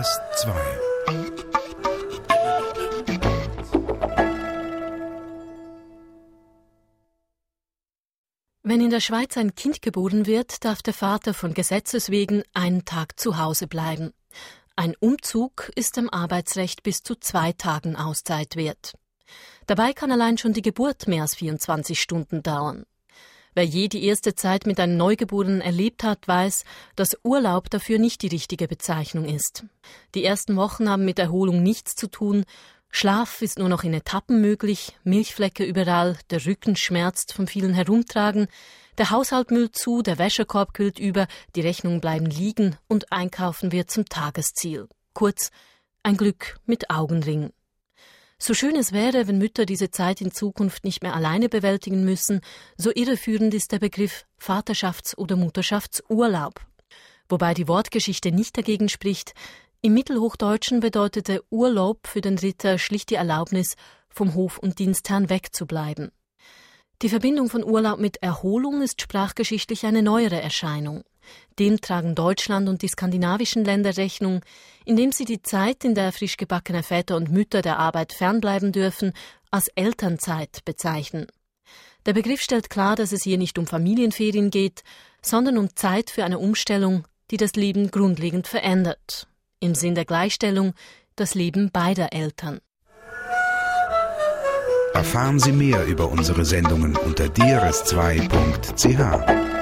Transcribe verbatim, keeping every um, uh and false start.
S zwei. Wenn in der Schweiz ein Kind geboren wird, darf der Vater von Gesetzes wegen einen Tag zu Hause bleiben. Ein Umzug ist im Arbeitsrecht bis zu zwei Tagen Auszeit wert. Dabei kann allein schon die Geburt mehr als vierundzwanzig Stunden dauern. Wer je die erste Zeit mit einem Neugeborenen erlebt hat, weiß, dass Urlaub dafür nicht die richtige Bezeichnung ist. Die ersten Wochen haben mit Erholung nichts zu tun. Schlaf ist nur noch in Etappen möglich, Milchflecke überall, der Rücken schmerzt vom vielen Herumtragen, der Haushalt müllt zu, der Wäschekorb quillt über, die Rechnungen bleiben liegen und Einkaufen wird zum Tagesziel. Kurz, ein Glück mit Augenring. So schön es wäre, wenn Mütter diese Zeit in Zukunft nicht mehr alleine bewältigen müssen, so irreführend ist der Begriff Vaterschafts- oder Mutterschaftsurlaub. Wobei die Wortgeschichte nicht dagegen spricht. Im Mittelhochdeutschen bedeutete Urlaub für den Ritter schlicht die Erlaubnis, vom Hof- und Dienstherrn wegzubleiben. Die Verbindung von Urlaub mit Erholung ist sprachgeschichtlich eine neuere Erscheinung. Dem tragen Deutschland und die skandinavischen Länder Rechnung, indem sie die Zeit, in der frisch gebackene Väter und Mütter der Arbeit fernbleiben dürfen, als Elternzeit bezeichnen. Der Begriff stellt klar, dass es hier nicht um Familienferien geht, sondern um Zeit für eine Umstellung, die das Leben grundlegend verändert. Im Sinn der Gleichstellung das Leben beider Eltern. Erfahren Sie mehr über unsere Sendungen unter d r s zwei punkt c h.